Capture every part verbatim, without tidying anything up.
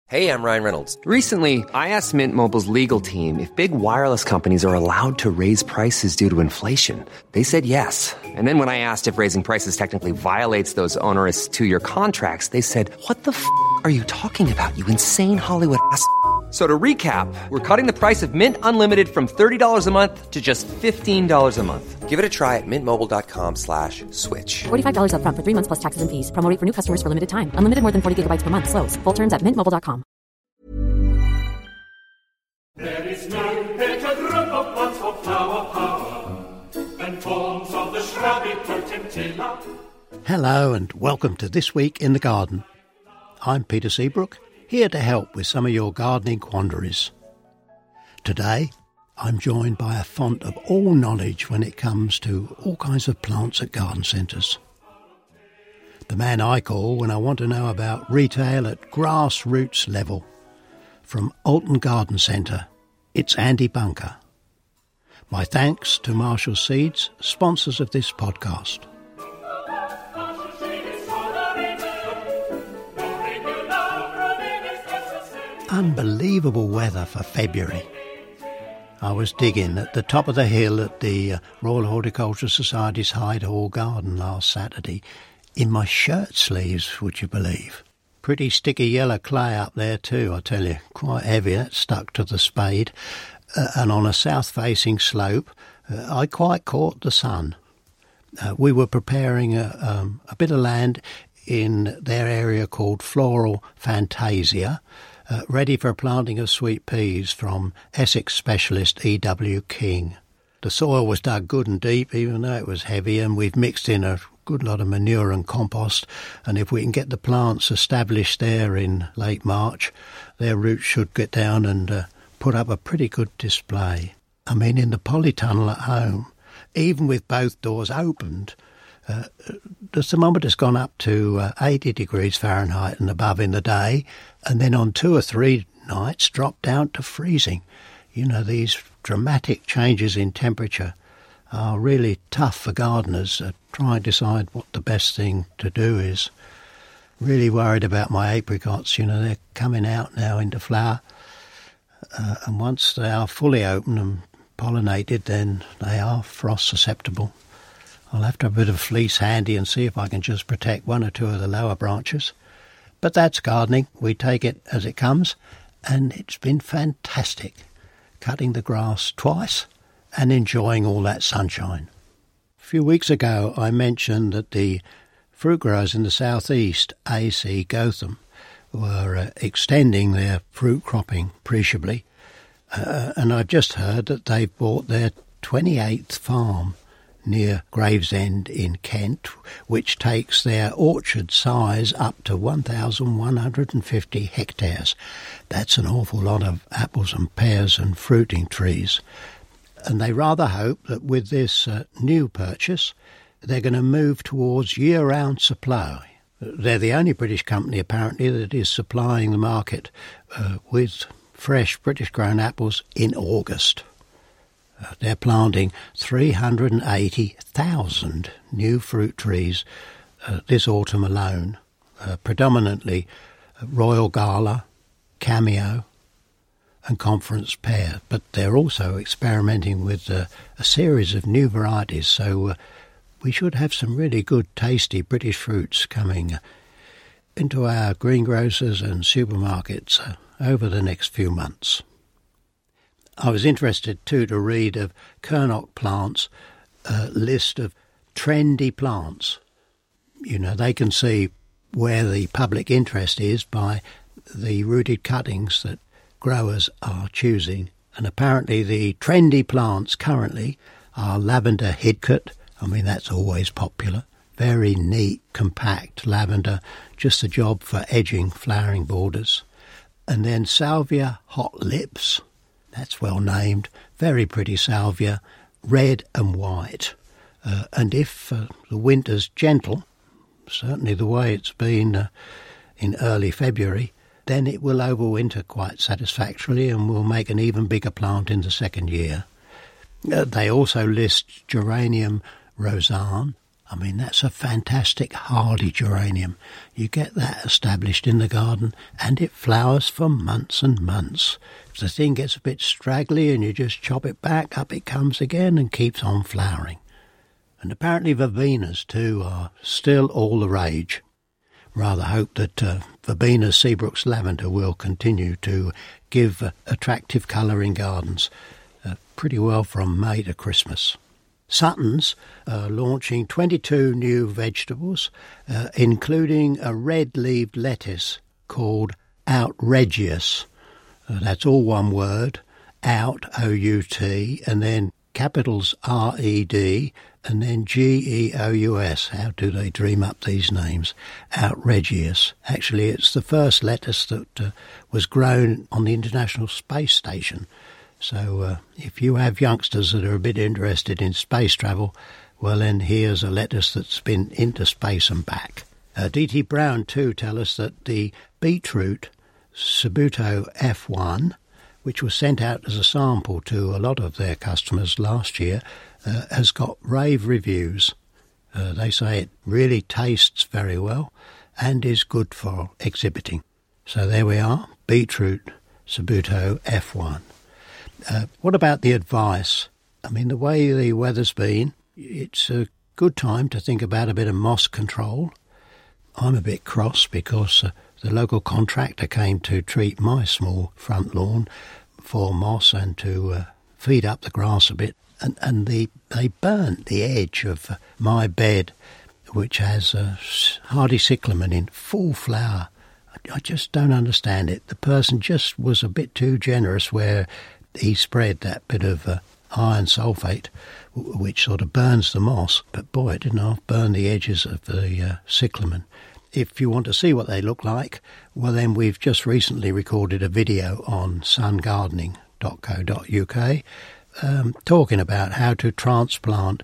Hey, I'm Ryan Reynolds. Recently, I asked Mint Mobile's legal team if big wireless companies are allowed to raise prices due to inflation. They said yes. And then when I asked if raising prices technically violates those onerous two-year contracts, they said, what the f*** are you talking about, you insane Hollywood ass f- So to recap, we're cutting the price of Mint Unlimited from thirty dollars a month to just fifteen dollars a month. Give it a try at mintmobile.com slash switch. forty-five dollars up front for three months plus taxes and fees. Promo rate for new customers for limited time. Unlimited more than forty gigabytes per month. Slows full terms at mint mobile dot com. There is no better group of plants for flower power than forms of the shrubby potentilla. Hello and welcome to This Week in the Garden. I'm Peter Seabrook, here to help with some of your gardening quandaries. Today, I'm joined by a font of all knowledge when it comes to all kinds of plants at garden centres. The man I call when I want to know about retail at grassroots level. From Alton Garden Centre, it's Andy Bunker. My thanks to Marshall Seeds, sponsors of this podcast. Unbelievable weather for February. I was digging at the top of the hill at the Royal Horticultural Society's Hyde Hall Garden last Saturday in my shirt sleeves, would you believe? Pretty sticky yellow clay up there too, I tell you. Quite heavy, that stuck to the spade. Uh, and on a south-facing slope, uh, I quite caught the sun. Uh, we were preparing a, um, a bit of land in their area called Floral Fantasia, uh, ready for planting of sweet peas from Essex specialist E W King. The soil was dug good and deep, even though it was heavy, and we've mixed in a good lot of manure and compost, and if we can get the plants established there in late March, their roots should get down and uh, put up a pretty good display. I mean, in the polytunnel at home, even with both doors opened, uh, the thermometer's gone up to uh, eighty degrees Fahrenheit and above in the day, and then on two or three nights dropped down to freezing. You know, these dramatic changes in temperature are really tough for gardeners. Uh, try and decide what the best thing to do is. Really worried about my apricots. You know, they're coming out now into flower. Uh, and once they are fully open and pollinated, then they are frost susceptible. I'll have to have a bit of fleece handy and see if I can just protect one or two of the lower branches. But that's gardening. We take it as it comes. And it's been fantastic. Cutting the grass twice and enjoying all that sunshine. A few weeks ago I mentioned that the fruit growers in the southeast, A C Gotham, were uh, extending their fruit cropping appreciably, uh, and I've just heard that they've bought their twenty-eighth farm near Gravesend in Kent, which takes their orchard size up to one thousand one hundred fifty hectares. That's an awful lot of apples and pears and fruiting trees. And they rather hope that with this uh, new purchase, they're going to move towards year-round supply. They're the only British company, apparently, that is supplying the market uh, with fresh British-grown apples in August. Uh, they're planting three hundred eighty thousand new fruit trees uh, this autumn alone, uh, predominantly uh, Royal Gala, Cameo and Conference pear, but they're also experimenting with uh, a series of new varieties, so uh, we should have some really good, tasty British fruits coming into our greengrocers and supermarkets uh, over the next few months. I was interested too to read of Kernock Plants' uh, list of trendy plants. You know, they can see where the public interest is by the rooted cuttings that growers are choosing, and apparently the trendy plants currently are lavender hidcote. I mean, that's always popular. Very neat, compact lavender, just a job for edging flowering borders. And then salvia hot lips, that's well named, very pretty salvia, red and white. Uh, and if uh, the winter's gentle, certainly the way it's been uh, in early February, then it will overwinter quite satisfactorily and will make an even bigger plant in the second year. Uh, they also list Geranium Rosanne, I mean, that's a fantastic hardy geranium. You get that established in the garden and it flowers for months and months. If the thing gets a bit straggly and you just chop it back, up it comes again and keeps on flowering. And apparently verbenas too are still all the rage. Rather hope that uh, Verbena Seabrook's lavender will continue to give uh, attractive colour in gardens uh, pretty well from May to Christmas. Sutton's are launching twenty-two new vegetables, uh, including a red-leaved lettuce called Outregious. Uh, that's all one word, out, O U T, and then capitals R E D, and then G E O U S. How do they dream up these names? Outregious. Actually, it's the first lettuce that uh, was grown on the International Space Station. So uh, if you have youngsters that are a bit interested in space travel, well then here's a lettuce that's been into space and back. Uh, D T Brown too tell us that the beetroot Sabuto F one, which was sent out as a sample to a lot of their customers last year, uh, has got rave reviews. Uh, they say it really tastes very well and is good for exhibiting. So there we are, beetroot Sabuto F one. Uh, what about the advice? I mean, the way the weather's been, it's a good time to think about a bit of moss control. I'm a bit cross because uh, the local contractor came to treat my small front lawn for moss and to uh, feed up the grass a bit. And, and the, they burnt the edge of uh, my bed, which has uh, hardy cyclamen in full flower. I, I just don't understand it. The person just was a bit too generous where he spread that bit of uh, iron sulphate, w- which sort of burns the moss. But boy, it didn't half burn the edges of the uh, cyclamen. If you want to see what they look like, well then we've just recently recorded a video on sun gardening dot co dot U K um, talking about how to transplant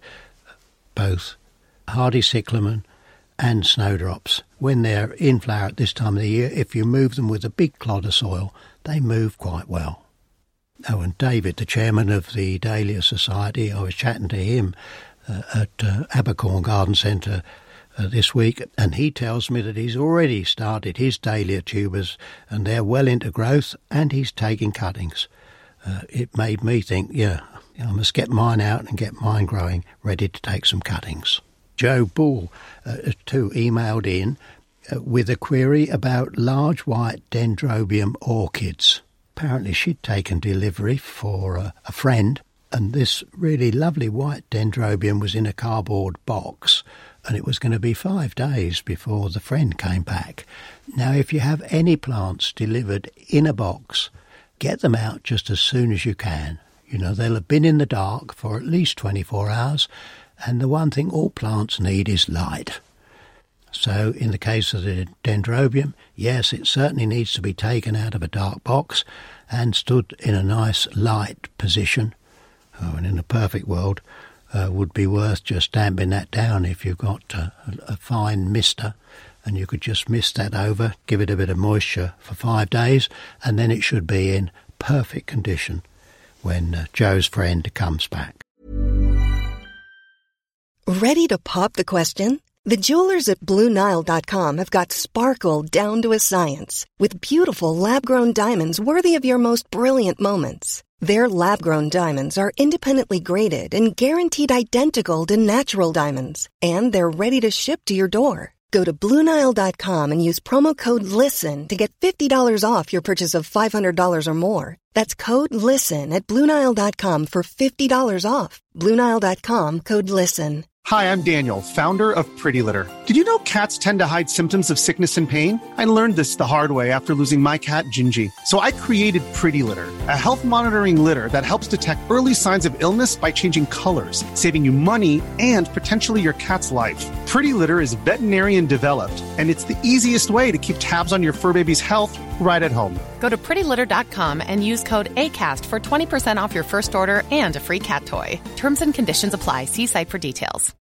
both hardy cyclamen and snowdrops. When they're in flower at this time of the year, if you move them with a big clod of soil, they move quite well. Oh, and David, the chairman of the Dahlia Society, I was chatting to him uh, at uh, Abercorn Garden Centre uh, this week, and he tells me that he's already started his dahlia tubers and they're well into growth and he's taking cuttings. Uh, it made me think, yeah, I must get mine out and get mine growing, ready to take some cuttings. Joe Bull, uh, too, emailed in uh, with a query about large white dendrobium orchids. Apparently she'd taken delivery for a, a friend, and this really lovely white dendrobium was in a cardboard box, and it was going to be five days before the friend came back. Now, if you have any plants delivered in a box, get them out just as soon as you can. You know, they'll have been in the dark for at least twenty-four hours, and the one thing all plants need is light. So in the case of the dendrobium, yes, it certainly needs to be taken out of a dark box and stood in a nice light position. Oh, and in a perfect world, uh, would be worth just damping that down if you've got uh, a, a fine mister, and you could just mist that over, give it a bit of moisture for five days, and then it should be in perfect condition when uh, Joe's friend comes back. Ready to pop the question? The jewelers at Blue Nile dot com have got sparkle down to a science with beautiful lab-grown diamonds worthy of your most brilliant moments. Their lab-grown diamonds are independently graded and guaranteed identical to natural diamonds, and they're ready to ship to your door. Go to Blue Nile dot com and use promo code LISTEN to get fifty dollars off your purchase of five hundred dollars or more. That's code LISTEN at Blue Nile dot com for fifty dollars off. Blue Nile dot com, code LISTEN. Hi, I'm Daniel, founder of Pretty Litter. Did you know cats tend to hide symptoms of sickness and pain? I learned this the hard way after losing my cat, Gingy. So I created Pretty Litter, a health monitoring litter that helps detect early signs of illness by changing colors, saving you money and potentially your cat's life. Pretty Litter is veterinarian developed, and it's the easiest way to keep tabs on your fur baby's health right at home. Go to pretty litter dot com and use code ACAST for twenty percent off your first order and a free cat toy. Terms and conditions apply. See site for details.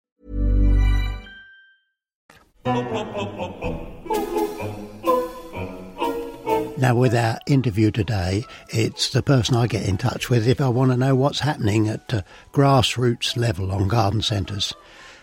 Now, with our interview today, it's the person I get in touch with if I want to know what's happening at uh, grassroots level on garden centres.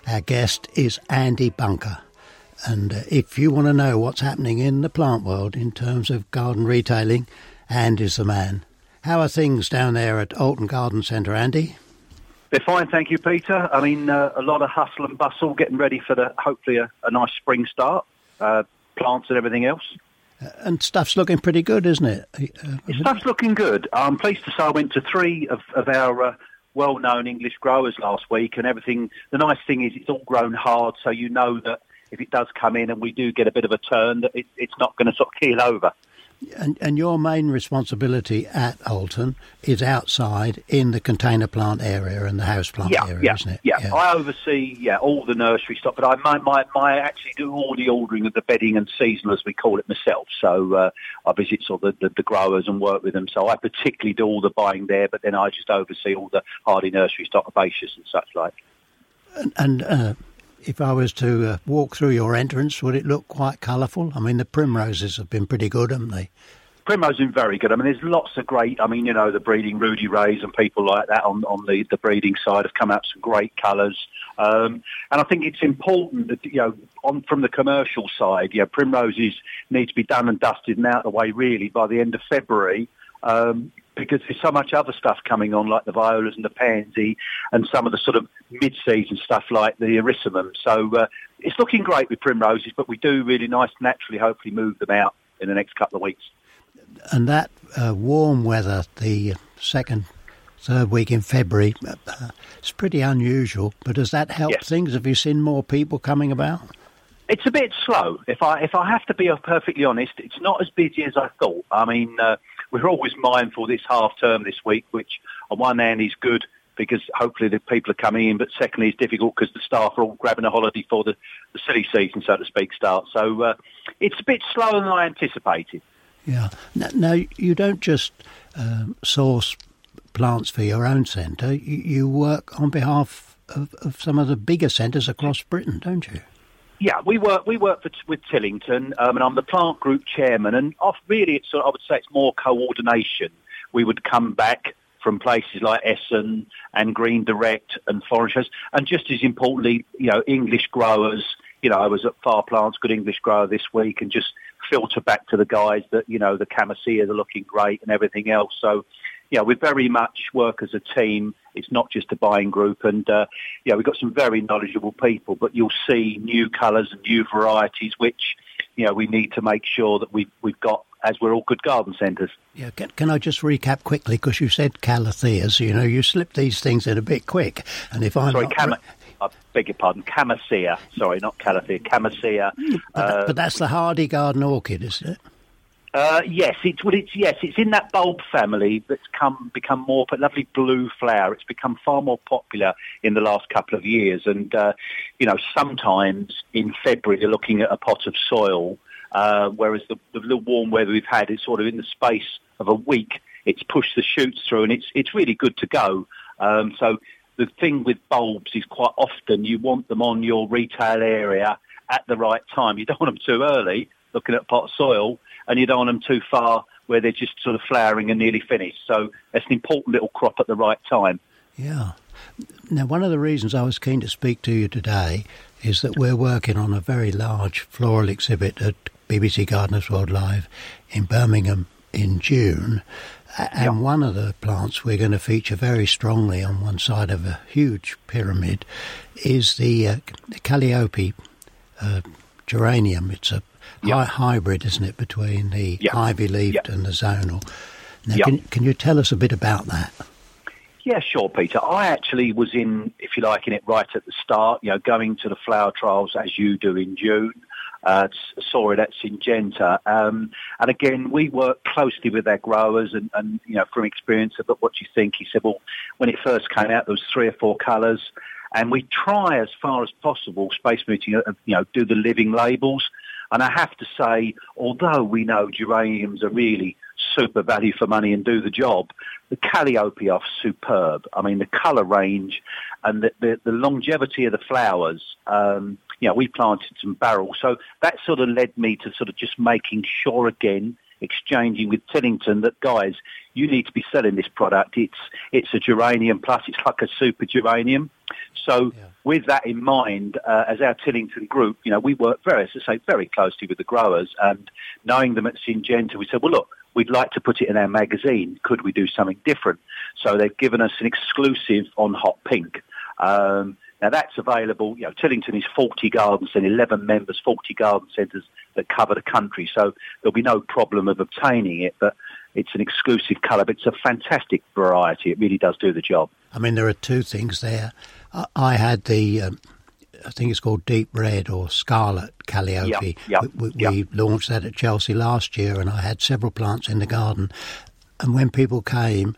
Our guest is Andy Bunker. And uh, if you want to know what's happening in the plant world in terms of garden retailing, Andy's the man. How are things down there at Alton Garden Centre, Andy? They're fine, thank you, Peter. I mean, uh, a lot of hustle and bustle, getting ready for the hopefully a, a nice spring start, uh, plants and everything else. Uh, and stuff's looking pretty good, isn't it? Uh, stuff's looking good. I'm pleased to say I went to three of, of our uh, well-known English growers last week, and everything. The nice thing is it's all grown hard, so you know that if it does come in and we do get a bit of a turn, that it, it's not going to sort of keel over. And, and your main responsibility at Alton is outside in the container plant area and the house plant yeah, area, yeah, isn't it? Yeah. yeah, I oversee yeah all the nursery stock, but I my, my, my actually do all the ordering of the bedding and seasonal, as we call it, myself. So uh, I visit sort of the, the, the growers and work with them. So I particularly do all the buying there, but then I just oversee all the hardy nursery stock, herbaceous and such like. And... and uh, if I was to uh, walk through your entrance, would it look quite colourful? I mean, the primroses have been pretty good, haven't they? Primroses have been very good. I mean, there's lots of great, I mean, you know, the breeding Rudy Rays and people like that on, on the, the breeding side have come out some great colours. Um, and I think it's important that, you know, on from the commercial side, you know, primroses need to be done and dusted and out of the way, really, by the end of February. Um, because there's so much other stuff coming on, like the violas and the pansy and some of the sort of mid-season stuff like the erysimum. So uh, it's looking great with primroses, but we do really nice naturally, hopefully, move them out in the next couple of weeks. And that uh, warm weather, the second, third week in February, uh, it's pretty unusual, but does that help yes. things? Have you seen more people coming about? It's a bit slow. If I if I have to be perfectly honest, it's not as busy as I thought. I mean, uh, we're always mindful this half term this week, which on one hand is good because hopefully the people are coming in, but secondly it's difficult because the staff are all grabbing a holiday for the, the silly season, so to speak, starts. So uh, it's a bit slower than I anticipated. Yeah. Now, now you don't just um, source plants for your own centre. You, you work on behalf of, of some of the bigger centres across Britain, don't you? Yeah, we work we work for, with Tillington, um, and I'm the plant group chairman. And off, really, it's sort of, I would say it's more coordination. We would come back from places like Essen and Green Direct and Foresters, and just as importantly, you know, English growers. You know, I was at Far Plants, good English grower this week, and just filter back to the guys that, you know, the Camaseas are looking great and everything else. So, yeah, we very much work as a team. It's not just a buying group. And, uh, yeah, we've got some very knowledgeable people, but you'll see new colours and new varieties, which, you know, we need to make sure that we've, we've got, as we're all good garden centres. Yeah, can, can I just recap quickly? Because you said Calatheas, you know, you slip these things in a bit quick. And if I'm Sorry, not... Cam- I beg your pardon, Camasea. Sorry, not Calathea, Camasea. But, uh, but that's the hardy garden orchid, isn't it? Uh, yes, it's well, it's yes, it's in that bulb family that's come become more a lovely blue flower. It's become far more popular in the last couple of years, and uh, you know, sometimes in February you're looking at a pot of soil, uh, whereas the, the little warm weather we've had is sort of in the space of a week. It's pushed the shoots through, and it's it's really good to go. Um, so the thing with bulbs is quite often you want them on your retail area at the right time. You don't want them too early, looking at a pot of soil, and you don't want them too far where they're just sort of flowering and nearly finished. So it's an important little crop at the right time. Yeah. Now, one of the reasons I was keen to speak to you today is that we're working on a very large floral exhibit at B B C Gardeners World Live in Birmingham in June. And yeah. One of the plants we're going to feature very strongly on one side of a huge pyramid is the, uh, the Calliope uh, geranium. It's a Yep. Hi- hybrid, isn't it, between the yep. ivy-leafed yep. and the zonal. Now, yep. can, can you tell us a bit about that? Yeah, sure, Peter. I actually was in, if you like, in it right at the start, you know, going to the flower trials as you do in June. Uh, saw it at Syngenta. Um, and again, we work closely with their growers and, and, you know, from experience, but what do you think? He said, well, when it first came out, there was three or four colours. And we try as far as possible, Space Meeting, uh, you know, do the living labels. And I have to say, although we know geraniums are really super value for money and do the job, the Calliope are superb. I mean, the colour range and the, the, the longevity of the flowers, um, you know, we planted some barrels. So that sort of led me to sort of just making sure again, exchanging with Tillington that, guys, you need to be selling this product. It's it's a geranium plus. It's like a super geranium. So yeah. with that in mind, uh, as our Tillington group, you know, we work very, as I say, very closely with the growers, and knowing them at Syngenta, we said, well, look, we'd like to put it in our magazine. Could we do something different? So they've given us an exclusive on Hot Pink. Um, now that's available. You know, Tillington is forty gardens and eleven members, forty garden centres that cover the country. So there'll be no problem of obtaining it, but it's an exclusive colour. But it's a fantastic variety. It really does do the job. I mean, there are two things there. I, I had the, um, I think it's called Deep Red or Scarlet Calliope. Yep, yep, we yep. we launched that at Chelsea last year, and I had several plants in the garden. And when people came,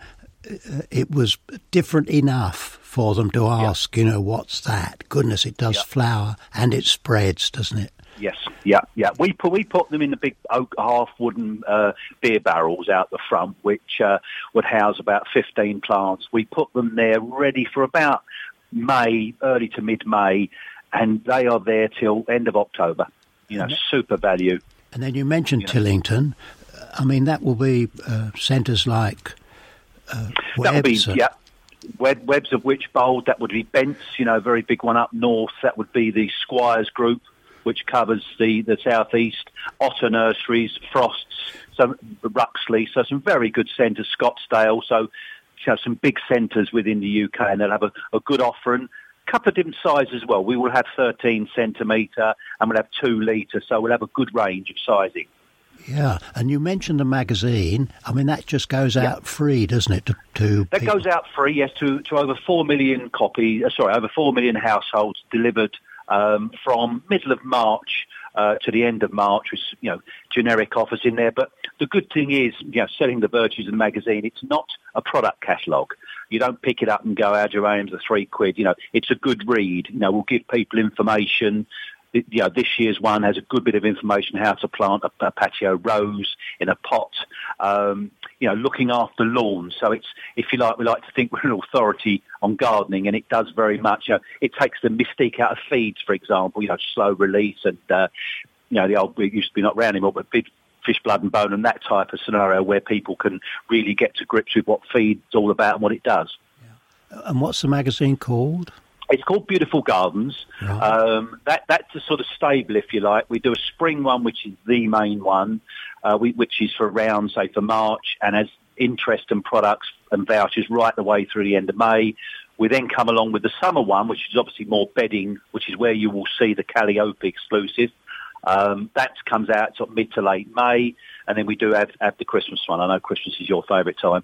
it was different enough for them to ask, yep. you know, what's that? Goodness, it does yep. flower and it spreads, doesn't it? Yes, yeah, yeah. We put we put them in the big oak half wooden uh, beer barrels out the front, which uh, would house about fifteen plants. We put them there ready for about May, early to mid-May, and they are there till end of October. You know, super value. And then you mentioned you know. Tillington. I mean, that will be uh, centres like uh, that would be, Webs. yeah. Web, Webs of Wychbold, that would be Bents, you know, a very big one up north. That would be the Squires Group, which covers the, the southeast. Otter Nurseries, Frosts, some Ruxley, so some very good centres. Scottsdale, so you know, some big centres within the U K, and they'll have a, a good offering. A couple of different sizes as well. We will have thirteen centimetre and we'll have two litre, so we'll have a good range of sizing. Yeah, and you mentioned the magazine. I mean, that just goes out yeah. free, doesn't it? To, to that people? goes out free, yes, to, to over four million copies. Uh, sorry, over four million households delivered um, from middle of March uh, to the end of March, with you know generic offers in there. But the good thing is, you know, selling the virtues of the magazine. It's not a product catalogue. You don't pick it up and go, our geraniums are three quid. You know, it's a good read. You know, we'll give people information. You know, this year's one has a good bit of information how to plant a, a patio rose in a pot, um, you know, looking after lawns. So it's, if you like, we like to think we're an authority on gardening, and it does very much. You know, it takes the mystique out of feeds, for example, you know, slow release and, uh, you know, the old, it used to be not round anymore, but big fish, blood and bone, and that type of scenario where people can really get to grips with what feed's all about and what it does. Yeah. And what's the magazine called? It's called Beautiful Gardens. Right. Um, that that's a sort of stable, if you like. We do a spring one, which is the main one, uh, we, which is for around, say, for March, and has interest and products and vouchers right the way through the end of May. We then come along with the summer one, which is obviously more bedding, which is where you will see the Calliope exclusive. Um, that comes out sort of mid to late May, and then we do have, have the Christmas one. I know Christmas is your favourite time.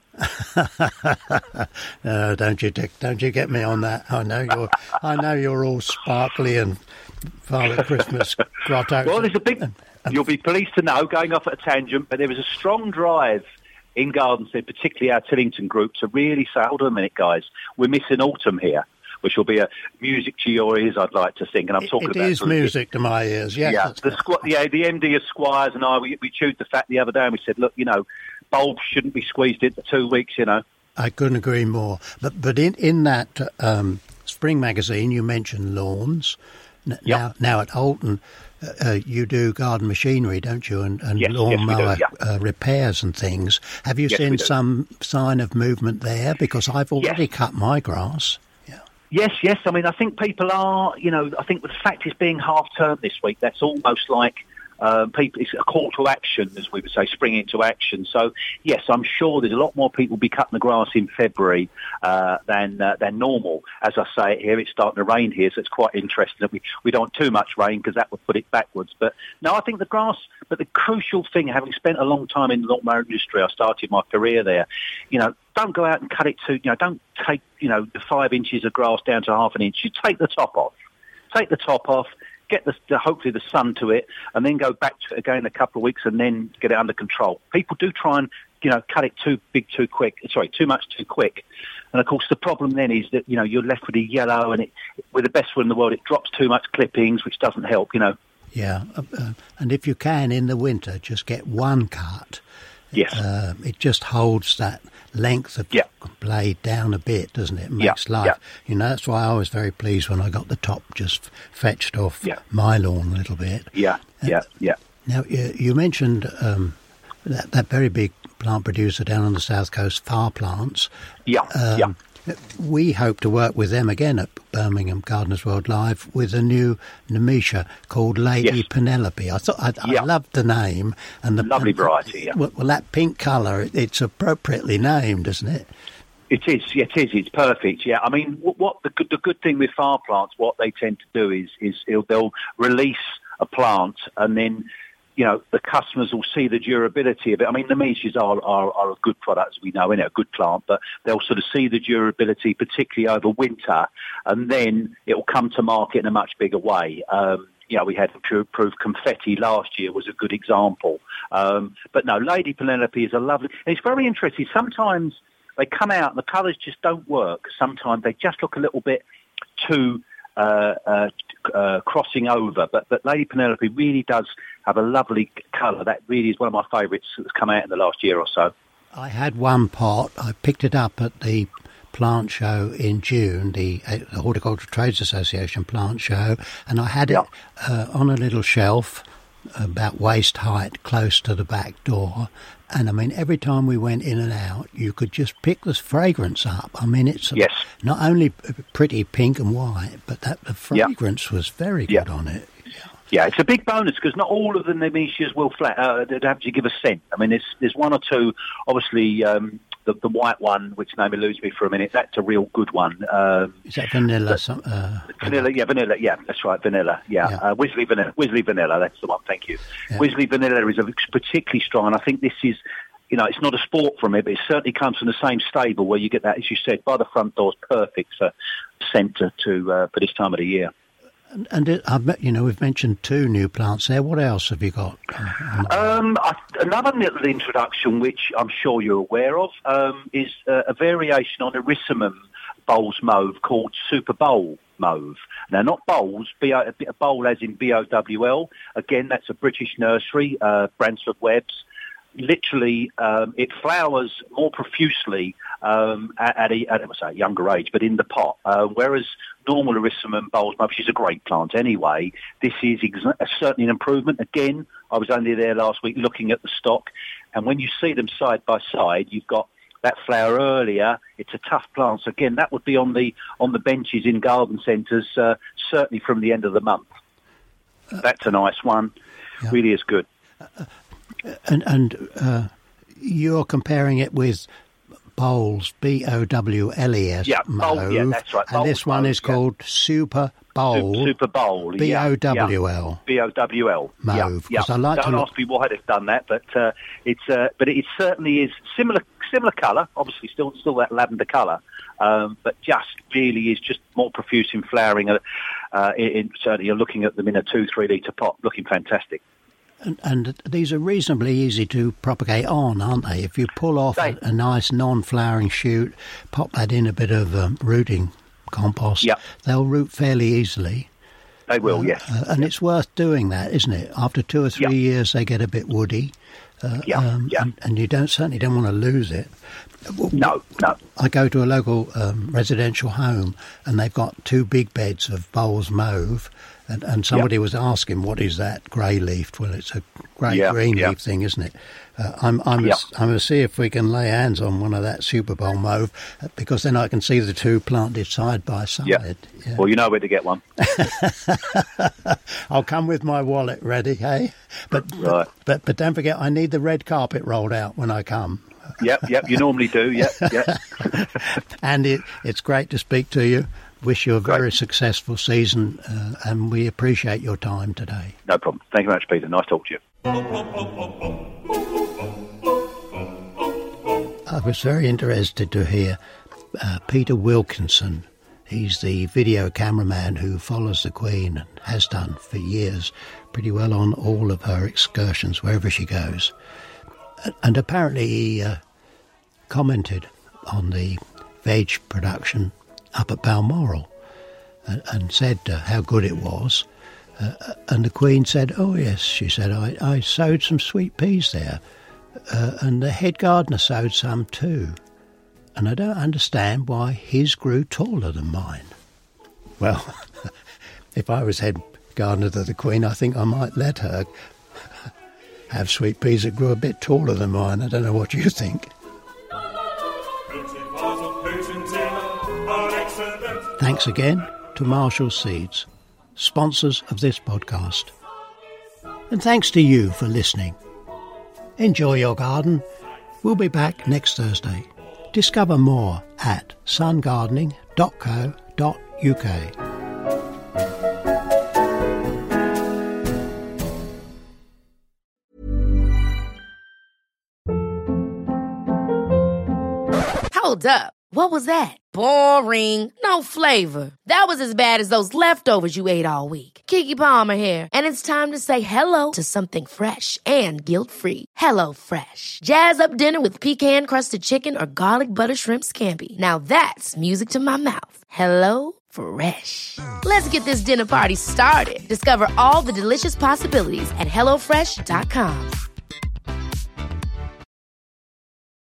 No, don't you, Dick? Don't you get me on that? I know you're. I know you're all sparkly and Father Christmas grotto. Well, there's a big. You'll be pleased to know, going off at a tangent, but there is a strong drive in Garden Centre, particularly our Tillington group, to really say, hold on a minute, guys, we're missing autumn here. Which will be a music to your ears, I'd like to think. And I'm talking it about... It is music to my ears, yes. Yeah, the, squ- yeah, the M D of Squires and I, we, we chewed the fat the other day and we said, look, you know, bulbs shouldn't be squeezed into two weeks, you know. I couldn't agree more. But but in, in that um, spring magazine, you mentioned lawns. N- yep. Now, now at Alton, uh, you do garden machinery, don't you? And, and yes, lawnmower yes, yeah. uh, repairs and things. Have you yes, seen some sign of movement there? Because I've already yes. cut my grass. Yes, yes. I mean, I think people are, you know, I think the fact is being half-term this week, that's almost like uh, people, it's a call to action, as we would say, spring into action. So, yes, I'm sure there's a lot more people be cutting the grass in February uh, than uh, than normal. As I say it here, it's starting to rain here, so it's quite interesting that we, we don't want too much rain because that would put it backwards. But, no, I think the grass, but the crucial thing, having spent a long time in the lawnmower industry, I started my career there, you know, don't go out and cut it to, you know, don't take, you know, the five inches of grass down to half an inch. You take the top off. Take the top off, get the, the hopefully the sun to it, and then go back to it again in a couple of weeks and then get it under control. People do try and, you know, cut it too big too quick, sorry, too much too quick. And, of course, the problem then is that, you know, you're left with a yellow and it, with the best one in the world, it drops too much clippings, which doesn't help, you know. Yeah, uh, and if you can, in the winter, just get one cut. Yes. Uh, it just holds that length of yep. blade down a bit, doesn't it? It makes yep. life. Yep. You know, that's why I was very pleased when I got the top just fetched off yep. my lawn a little bit. Yeah, uh, yeah, yeah. Now, you, you mentioned um, that, that very big plant producer down on the south coast, Far Plants. Yeah, um, yeah. We hope to work with them again at Birmingham Gardeners World Live with a new Nemesia called Lady Yes. Penelope. I thought I, Yeah. I loved the name and the Lovely and, variety, yeah. Well, well, that pink colour, it, it's appropriately named, isn't it? It is, it is, it's perfect, yeah. I mean, what, what the, good, the good thing with Far Plants, what they tend to do is, is it'll, they'll release a plant and then, you know, the customers will see the durability of it. I mean, the Nemesias are, are, are a good product, as we know, in a good plant, but they'll sort of see the durability, particularly over winter, and then it will come to market in a much bigger way. Um, you know, we had improved confetti last year was a good example. Um, but no, Lady Penelope is a lovely, and it's very interesting. Sometimes they come out and the colours just don't work. Sometimes they just look a little bit too uh, uh, uh, crossing over. But, but Lady Penelope really does have a lovely colour. That really is one of my favourites that's come out in the last year or so. I had one pot. I picked it up at the plant show in June, the, uh, the Horticultural Trades Association plant show, and I had it Yep. uh, on a little shelf about waist height close to the back door. And I mean, every time we went in and out, you could just pick this fragrance up. I mean, it's Yes. not only pretty pink and white, but that the fragrance was very good Yeah. on it. Yeah, it's a big bonus because not all of the Nemesias will flat, uh, they'd have to give a scent. I mean, there's, there's one or two, obviously, um, the, the white one, which name eludes me for a minute, that's a real good one. Um, Is that vanilla? Some, uh, vanilla, yeah, vanilla, yeah, that's right, vanilla, yeah. Yeah. Uh, Wisley Vanilla, Wisley Vanilla, that's the one, thank you. Yeah. Wisley Vanilla is a, particularly strong, and I think this is, you know, it's not a sport from it, but it certainly comes from the same stable where you get that, as you said, by the front door, it's perfect for centre to, uh, for this time of the year. And, and it, I've met, you know, we've mentioned two new plants there. What else have you got? Um, I, another little introduction, which I'm sure you're aware of, um, is uh, a variation on Erysimum Bowls Mauve called Super Bowl Mauve. Now, not bowls, B O, a bowl as in B O W L. Again, that's a British nursery, uh, Bransford Webbs. Literally, um, it flowers more profusely um, at, at, a, at I say, a younger age, but in the pot. Uh, whereas normal Erysimum Bowls Mauve, which is a great plant anyway, this is ex- certainly an improvement. Again, I was only there last week looking at the stock, and when you see them side by side, you've got that flower earlier. It's a tough plant. So again, that would be on the on the benches in garden centres, uh, certainly from the end of the month. That's a nice one. Yeah. Really is good. And and uh, you're comparing it with Bowls, B O W L E S, Yeah, Bowl, Mauve, yeah, that's right. and this Bowls one Mauve, is yeah. called Super Bowl, Super, Super Bowl. B O W L. B O W L. Mauve, Yeah, 'cause yeah. I like to Don't look- ask me why they've done that, but uh, it's uh, but it certainly is similar similar colour. Obviously, still still that lavender colour, um, but just really is just more profuse in flowering. Uh, uh, in, in, certainly, you're looking at them in a two three litre pot, looking fantastic. And, and these are reasonably easy to propagate on, aren't they? If you pull off They- a, a nice non-flowering shoot, pop that in a bit of um, rooting compost, Yep. they'll root fairly easily. They will, Uh, yes. uh, and it's worth doing that, isn't it? After two or three Yeah. years, they get a bit woody. Uh, Yeah, um, yeah. And, and you don't certainly don't want to lose it. No, no. I go to a local um, residential home, and they've got two big beds of Bowls Mauve, and, and somebody Yep. was asking, "What is that grey leafed?" Well, it's a grey Yeah, green yeah. leaf thing, isn't it? Uh, I'm I'm Yep. I'm going to see if we can lay hands on one of that Super Bowl Mauve, uh, because then I can see the two planted side by side. Yeah. Yeah. Well, you know where to get one. I'll come with my wallet ready, hey? But, Right. but but don't forget, I need the red carpet rolled out when I come. Yep, yep. You normally do. Yep, yep. And it, it's great to speak to you. Wish you a very Great. successful season, uh, and we appreciate your time today. No problem. Thank you very much, Peter. Nice to talk to you. I was very interested to hear uh, Peter Wilkinson. He's the video cameraman who follows the Queen and has done for years, pretty well on all of her excursions, wherever she goes. And apparently he uh, commented on the veg production up at Balmoral and, and said uh, how good it was. Uh, and the Queen said, "Oh yes," she said, I, I sowed some sweet peas there. Uh, and the head gardener sowed some too. And I don't understand why his grew taller than mine. Well, if I was head gardener to the Queen, I think I might let her. have sweet peas that grew a bit taller than mine. I don't know what you think. Thanks again to Marshall Seeds, sponsors of this podcast. And thanks to you for listening. Enjoy your garden. We'll be back next Thursday. Discover more at sun gardening dot co dot uk. Hold up. What was that? Boring. No flavor. That was as bad as those leftovers you ate all week. Keke Palmer here. And it's time to say hello to something fresh and guilt-free. Hello Fresh. Jazz up dinner with pecan-crusted chicken or garlic butter shrimp scampi. Now that's music to my mouth. Hello Fresh. Let's get this dinner party started. Discover all the delicious possibilities at hello fresh dot com.